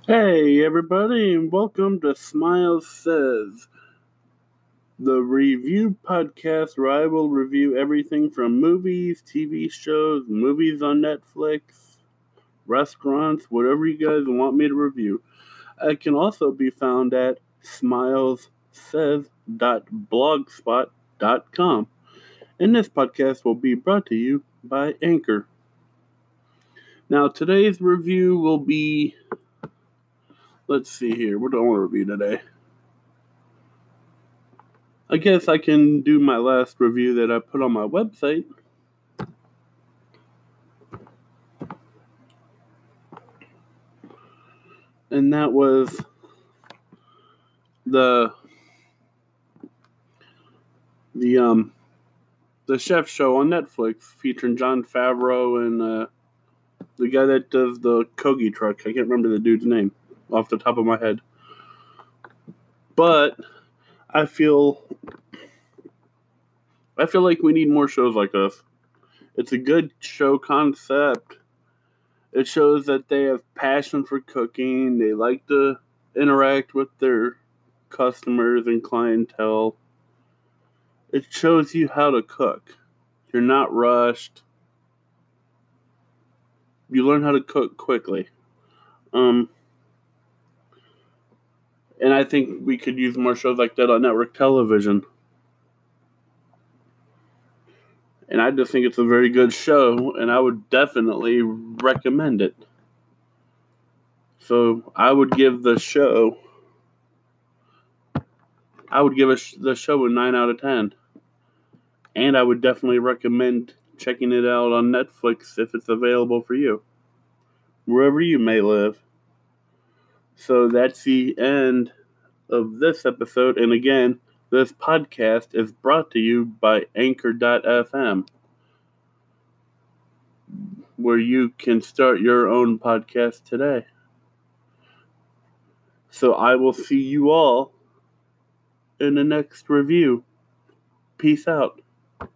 Hey everybody, and welcome to Smiles Says, the review podcast where I will review everything from movies, TV shows, movies on Netflix, restaurants, whatever you guys want me to review. I can also be found at smilessays.blogspot.com, and this podcast will be brought to you by Anchor. Now, today's review will be, let's see here, what do I want to review today? I guess I can do my last review that I put on my website. And that was the chef show on Netflix featuring Jon Favreau and the guy that does the Kogi truck. I can't remember the dude's name off the top of my head. But I feel like we need more shows like this. It's a good show concept. It shows that they have passion for cooking. They like to interact with their customers and clientele. It shows you how to cook. You're not rushed. You learn how to cook quickly. And I think we could use more shows like that on network television. And I just think it's a very good show, and I would definitely recommend it. So I would give the show the show a 9 out of 10. And I would definitely recommend checking it out on Netflix if it's available for you, wherever you may live. So that's the end of this episode. And again, this podcast is brought to you by Anchor.fm, where you can start your own podcast today. So I will see you all in the next review. Peace out.